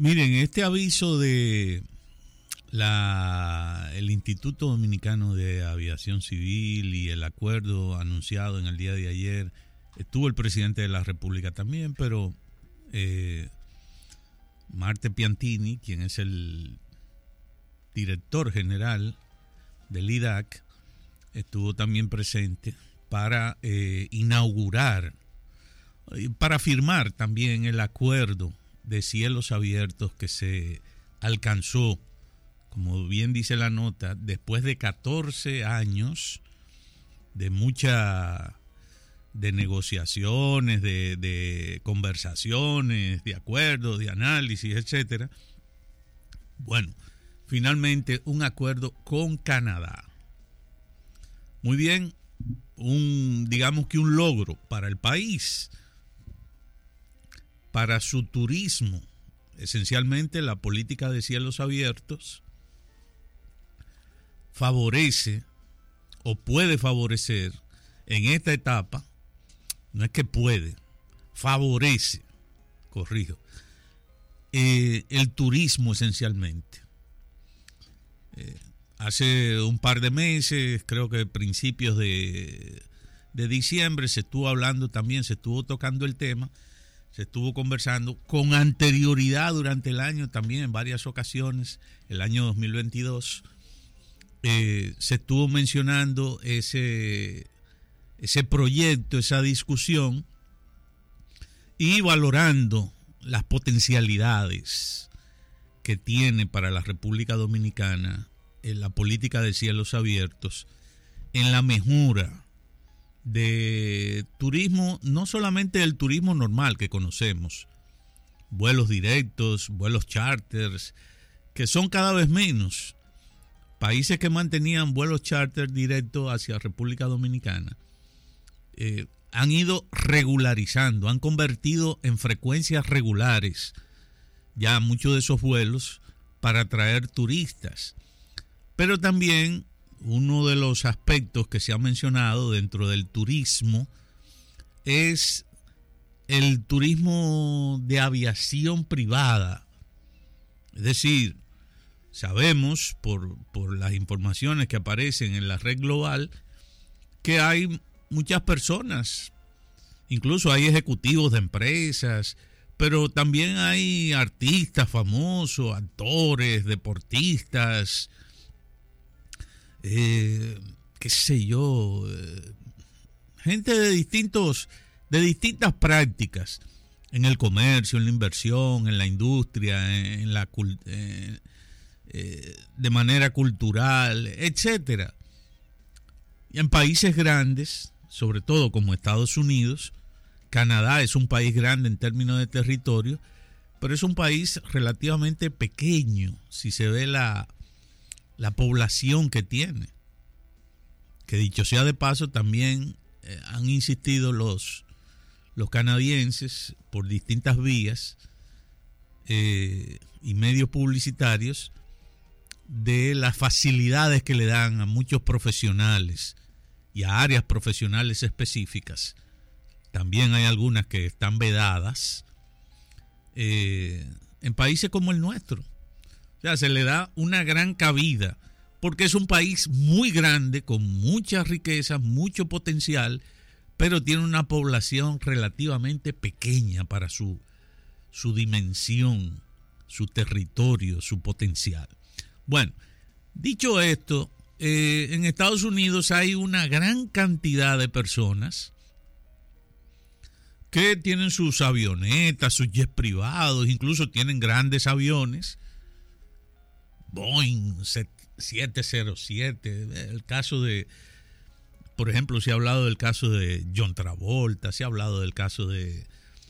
Miren, este aviso de el Instituto Dominicano de Aviación Civil y el acuerdo anunciado en el día de ayer, estuvo el presidente de la República también, pero Marte Piantini, quien es el director general del IDAC, estuvo también presente para inaugurar, para firmar también el acuerdo de cielos abiertos que se alcanzó, como bien dice la nota, después de 14 años de de negociaciones, de conversaciones, de acuerdos, de análisis, etcétera. Bueno, finalmente un acuerdo con Canadá. Muy bien, digamos que un logro para el país, para su turismo, esencialmente la política de cielos abiertos favorece o puede favorecer en esta etapa, no es que puede, favorece, corrijo, el turismo esencialmente. Hace un par de meses, creo que principios de diciembre, se estuvo hablando también, se estuvo tocando el tema, se estuvo conversando con anterioridad durante el año también en varias ocasiones, el año 2022, se estuvo mencionando ese proyecto, esa discusión y valorando las potencialidades que tiene para la República Dominicana en la política de cielos abiertos, en la mejora de turismo, no solamente el turismo normal que conocemos, vuelos directos, vuelos charters, que son cada vez menos. Países que mantenían vuelos charter directos hacia República Dominicana han ido regularizando, han convertido en frecuencias regulares ya muchos de esos vuelos para atraer turistas. Pero también uno de los aspectos que se ha mencionado dentro del turismo es el turismo de aviación privada. Es decir, sabemos por las informaciones que aparecen en la red global que hay muchas personas, incluso hay ejecutivos de empresas, pero también hay artistas famosos, actores, deportistas, qué sé yo, gente de distintas prácticas en el comercio, en la inversión, en la industria, de manera cultural, etcétera. Y en países grandes, sobre todo como Estados Unidos, Canadá es un país grande en términos de territorio, pero es un país relativamente pequeño si se ve la población que tiene. Que dicho sea de paso, también han insistido los canadienses por distintas vías y medios publicitarios de las facilidades que le dan a muchos profesionales y a áreas profesionales específicas. También hay algunas que están vedadas en países como el nuestro. O sea, se le da una gran cabida porque es un país muy grande, con mucha riqueza, mucho potencial, pero tiene una población relativamente pequeña para su dimensión, su territorio, su potencial. Bueno, dicho esto, en Estados Unidos hay una gran cantidad de personas que tienen sus avionetas, sus jets privados, incluso tienen grandes aviones, Boeing 707, el caso de, por ejemplo, se ha hablado del caso de John Travolta, se ha hablado del caso de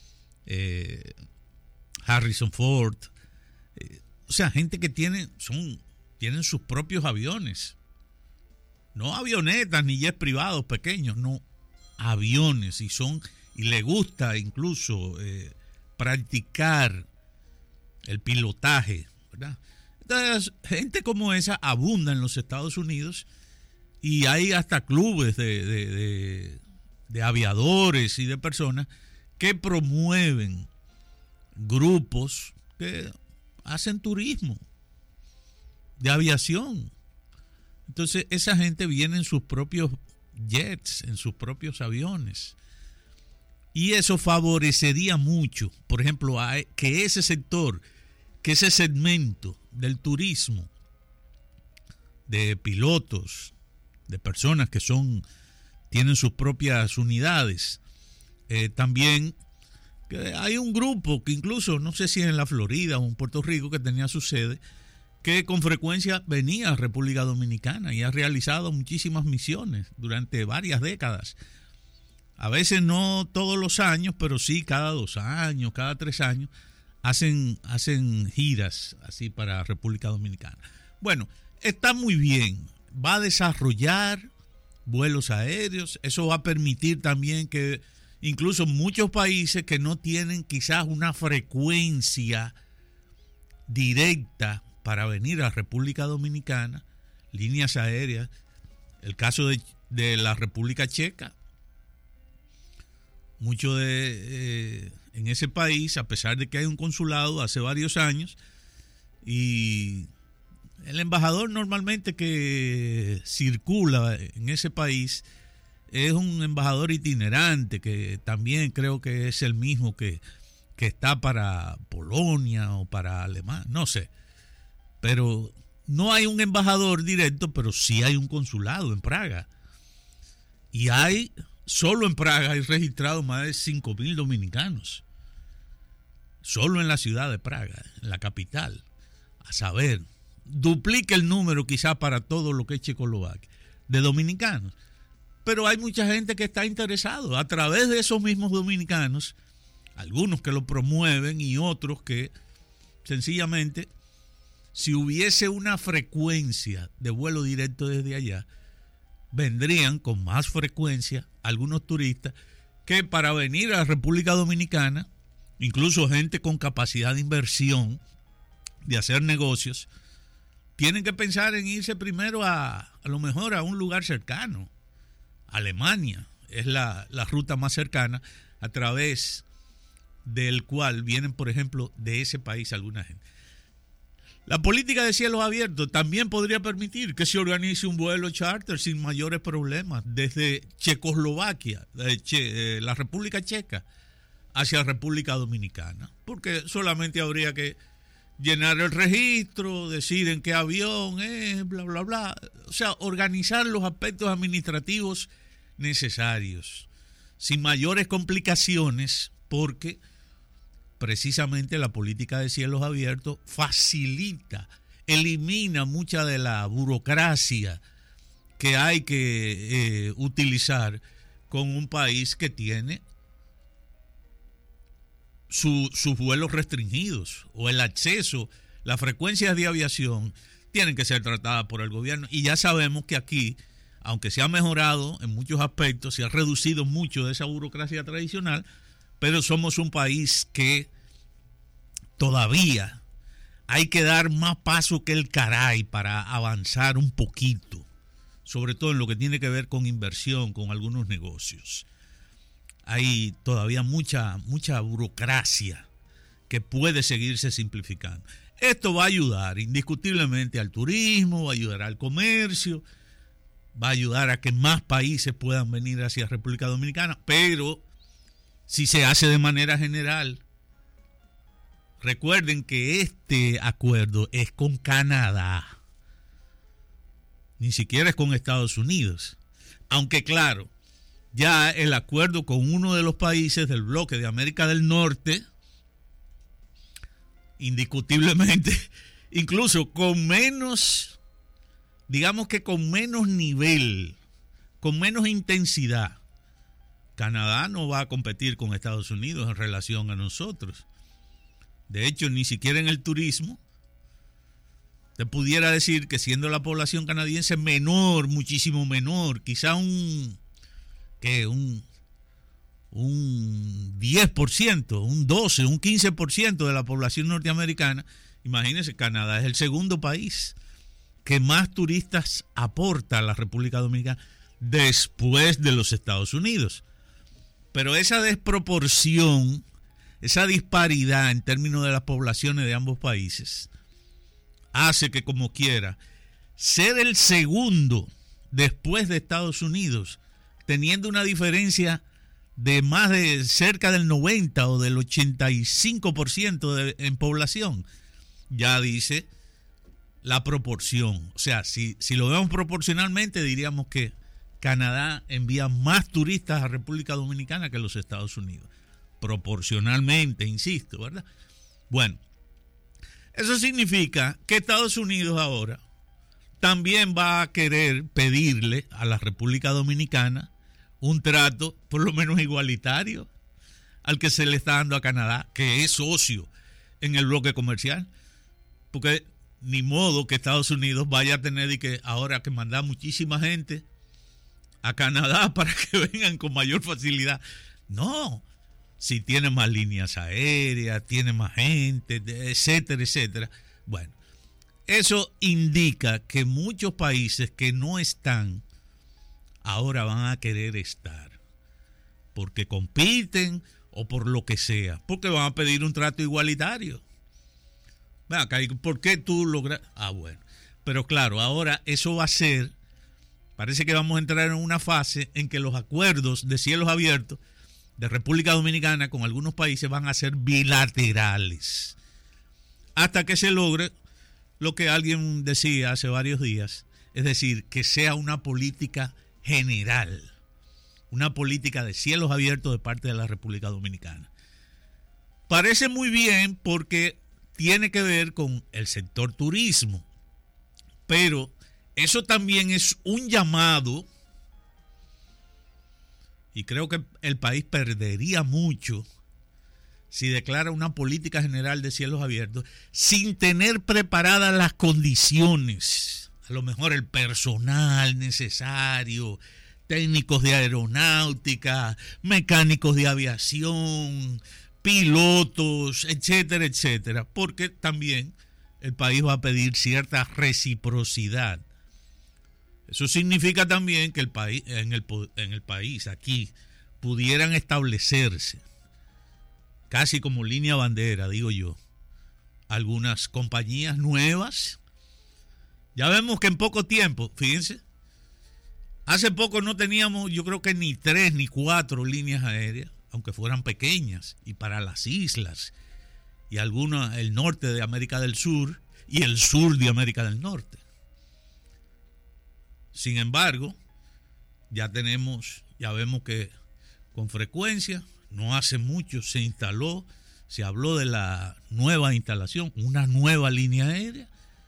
Harrison Ford, o sea, gente que tienen sus propios aviones, no avionetas ni jets privados pequeños, no, aviones, y le gusta incluso practicar el pilotaje, ¿verdad? Entonces, gente como esa abunda en los Estados Unidos y hay hasta clubes de aviadores y de personas que promueven grupos que hacen turismo de aviación. Entonces esa gente viene en sus propios jets, en sus propios aviones. Y eso favorecería mucho, por ejemplo, que ese sector, que ese segmento del turismo, de pilotos, de personas que tienen sus propias unidades, también que hay un grupo que incluso, no sé si en la Florida o en Puerto Rico, que tenía su sede, que con frecuencia venía a República Dominicana y ha realizado muchísimas misiones durante varias décadas. A veces no todos los años, pero sí cada 2 años, cada 3 años, hacen giras así para República Dominicana. Bueno, está muy bien. Va a desarrollar vuelos aéreos. Eso va a permitir también que incluso muchos países que no tienen quizás una frecuencia directa para venir a República Dominicana, líneas aéreas, el caso de la República Checa, mucho en ese país, a pesar de que hay un consulado hace varios años, y el embajador normalmente que circula en ese país es un embajador itinerante, que también creo que es el mismo que está para Polonia o para Alemania, no sé. Pero no hay un embajador directo, pero sí hay un consulado en Praga. Y solo en Praga hay registrados más de 5,000 dominicanos. Solo en la ciudad de Praga, en la capital. A saber, duplica el número quizás para todo lo que es Checoslovaquia, de dominicanos. Pero hay mucha gente que está interesado a través de esos mismos dominicanos, algunos que lo promueven y otros que sencillamente, si hubiese una frecuencia de vuelo directo desde allá, vendrían con más frecuencia algunos turistas que para venir a la República Dominicana, incluso gente con capacidad de inversión, de hacer negocios, tienen que pensar en irse primero a lo mejor a un lugar cercano. Alemania es la ruta más cercana a través del cual vienen, por ejemplo, de ese país alguna gente. La política de cielos abiertos también podría permitir que se organice un vuelo charter sin mayores problemas desde Checoslovaquia, la República Checa, hacia República Dominicana, porque solamente habría que llenar el registro, decir en qué avión es, bla, bla, bla. O sea, organizar los aspectos administrativos necesarios, sin mayores complicaciones, porque precisamente la política de cielos abiertos facilita, elimina mucha de la burocracia que hay que utilizar con un país que tiene sus vuelos restringidos, o el acceso, las frecuencias de aviación tienen que ser tratadas por el gobierno. Y ya sabemos que aquí, aunque se ha mejorado en muchos aspectos, se ha reducido mucho de esa burocracia tradicional, pero somos un país que todavía hay que dar más paso que el caray para avanzar un poquito, sobre todo en lo que tiene que ver con inversión, con algunos negocios. Hay todavía mucha burocracia que puede seguirse simplificando. Esto va a ayudar indiscutiblemente al turismo, va a ayudar al comercio, va a ayudar a que más países puedan venir hacia República Dominicana, pero si se hace de manera general, recuerden que este acuerdo es con Canadá, ni siquiera es con Estados Unidos, aunque claro, ya el acuerdo con uno de los países del bloque de América del Norte, indiscutiblemente, incluso con menos, digamos que con menos nivel, con menos intensidad, Canadá no va a competir con Estados Unidos en relación a nosotros. De hecho, ni siquiera en el turismo, te pudiera decir que siendo la población canadiense menor, muchísimo menor, quizá un 10%, un 12%, un 15% de la población norteamericana, imagínense, Canadá es el segundo país que más turistas aporta a la República Dominicana después de los Estados Unidos. Pero esa desproporción esa disparidad en términos de las poblaciones de ambos países hace que, como quiera, ser el segundo después de Estados Unidos, teniendo una diferencia de más de cerca del 90 o del 85% en población, ya dice la proporción. O sea, si lo vemos proporcionalmente, diríamos que Canadá envía más turistas a República Dominicana que los Estados Unidos. Proporcionalmente, insisto, ¿verdad? Bueno, eso significa que Estados Unidos ahora también va a querer pedirle a la República Dominicana un trato por lo menos igualitario al que se le está dando a Canadá, que es socio en el bloque comercial. Porque ni modo que Estados Unidos vaya a tener ahora que mandar muchísima gente a Canadá para que vengan con mayor facilidad. No, si tiene más líneas aéreas, tiene más gente, etcétera, etcétera. Bueno, eso indica que muchos países que no están ahora van a querer estar, porque compiten o por lo que sea, porque van a pedir un trato igualitario. ¿Por qué tú logras? Bueno, pero claro, ahora eso va a ser, parece que vamos a entrar en una fase en que los acuerdos de cielos abiertos de República Dominicana con algunos países van a ser bilaterales, hasta que se logre lo que alguien decía hace varios días, es decir, que sea una política general, una política de cielos abiertos de parte de la República Dominicana. Parece muy bien porque tiene que ver con el sector turismo, pero eso también es un llamado, y creo que el país perdería mucho si declara una política general de cielos abiertos sin tener preparadas las condiciones, a lo mejor el personal necesario, técnicos de aeronáutica, mecánicos de aviación, pilotos, etcétera, etcétera, porque también el país va a pedir cierta reciprocidad. Eso significa también que el país, en el país, aquí, pudieran establecerse, casi como línea bandera, digo yo, algunas compañías nuevas. Ya vemos que en poco tiempo, fíjense, hace poco no teníamos, yo creo que ni 3 ni 4 líneas aéreas, aunque fueran pequeñas, y para las islas, y algunas, el norte de América del Sur y el sur de América del Norte. Sin embargo, ya vemos que con frecuencia, no hace mucho se habló de la nueva instalación, una nueva línea aérea,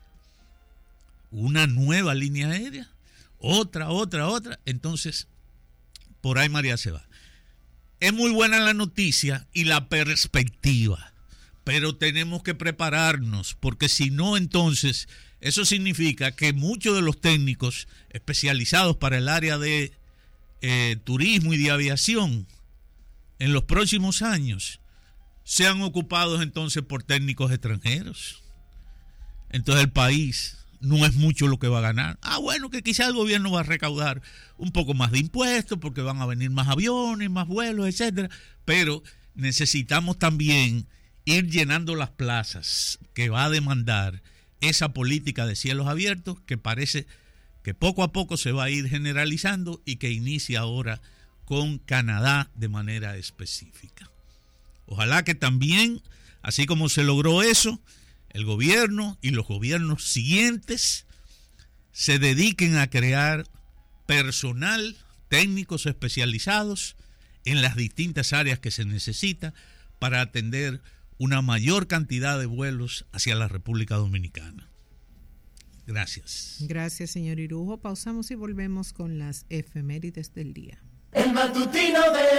otra, entonces, por ahí María se va. Es muy buena la noticia y la perspectiva, pero tenemos que prepararnos, porque si no, entonces, eso significa que muchos de los técnicos especializados para el área de turismo y de aviación en los próximos años sean ocupados entonces por técnicos extranjeros. Entonces el país no es mucho lo que va a ganar. Bueno, que quizá el gobierno va a recaudar un poco más de impuestos porque van a venir más aviones, más vuelos, etcétera, pero necesitamos también ir llenando las plazas que va a demandar esa política de cielos abiertos que parece que poco a poco se va a ir generalizando y que inicia ahora con Canadá de manera específica. Ojalá que también, así como se logró eso, el gobierno y los gobiernos siguientes se dediquen a crear personal, técnicos especializados en las distintas áreas que se necesita para atender una mayor cantidad de vuelos hacia la República Dominicana. Gracias. Gracias, señor Irujo. Pausamos y volvemos con las efemérides del día. El matutino de